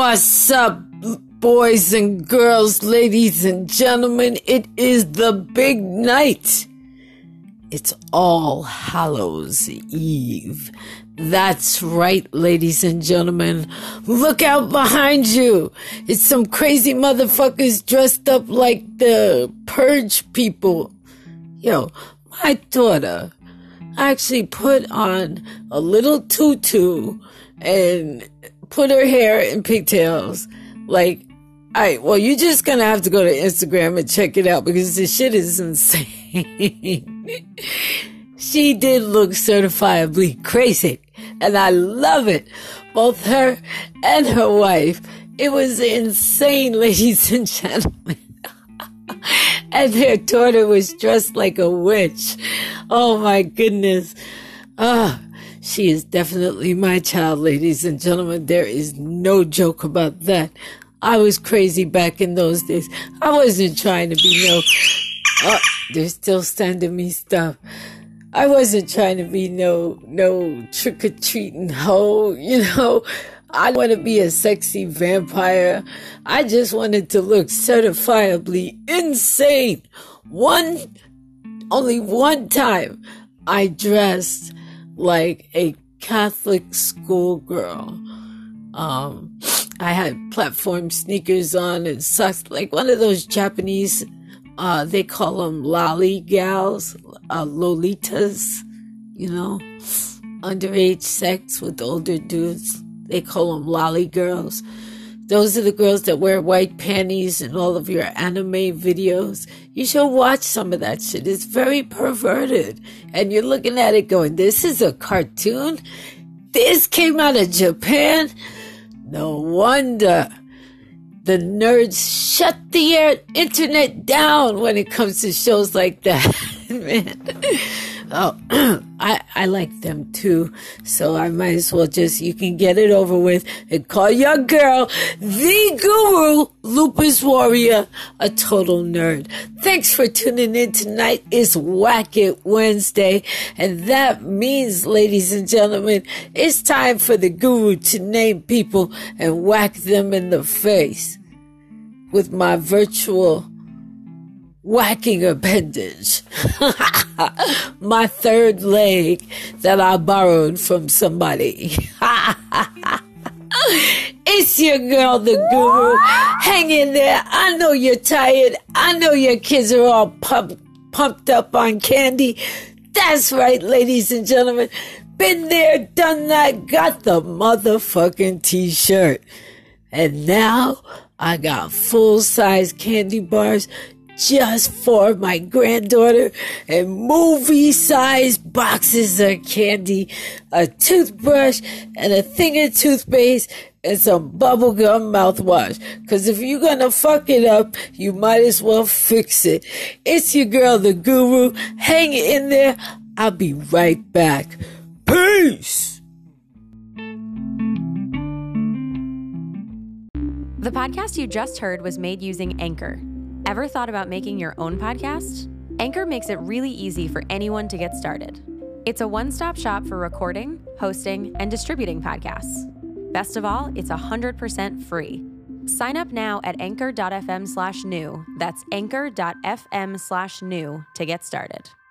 What's up, boys and girls, ladies and gentlemen? It is the big night. It's All Hallows Eve. That's right, ladies and gentlemen. Look out behind you. It's some crazy motherfuckers dressed up like the Purge people. Yo, my daughter actually put on a little tutu and put her hair in pigtails. Like, alright, well, you're just gonna have to go to Instagram and check it out because this shit is insane. She did look certifiably crazy, and I love it. Both her and her wife. It was insane, ladies and gentlemen. And their daughter was dressed like a witch. Oh my goodness. She is definitely my child, ladies and gentlemen. There is no joke about that. I was crazy back in those days. I wasn't trying to be they're still sending me stuff. I wasn't trying to be no trick-or-treating hoe, you know. I want to be a sexy vampire. I just wanted to look certifiably insane. Only one time I dressed like a Catholic schoolgirl. I had platform sneakers on and socks, like one of those Japanese, they call them lolly gals, lolitas, you know, underage sex with older dudes. They call them lolly girls. Those are the girls that wear white panties in all of your anime videos. You should watch some of that shit. It's very perverted. And you're looking at it going, this is a cartoon? This came out of Japan? No wonder the nerds shut the internet down when it comes to shows like that, man. Oh, I like them too, so I might as well you can get it over with and call your girl, the Guru, Lupus Warrior, a total nerd. Thanks for tuning in tonight. It's Whack It Wednesday, and that means, ladies and gentlemen, it's time for the Guru to name people and whack them in the face with my virtual whacking appendage. My third leg that I borrowed from somebody. It's your girl, the Guru. Hang in there. I know you're tired. I know your kids are all pumped up on candy. That's right, ladies and gentlemen. Been there, done that, got the motherfucking t-shirt. And now I got full-size candy bars just for my granddaughter, and movie-sized boxes of candy, a toothbrush, and a thing of toothpaste, and some bubblegum mouthwash. Because if you're gonna fuck it up, you might as well fix it. It's your girl, the Guru. Hang in there. I'll be right back. Peace! The podcast you just heard was made using Anchor. Ever thought about making your own podcast? Anchor makes it really easy for anyone to get started. It's a one-stop shop for recording, hosting, and distributing podcasts. Best of all, it's 100% free. Sign up now at anchor.fm/new. That's anchor.fm/new to get started.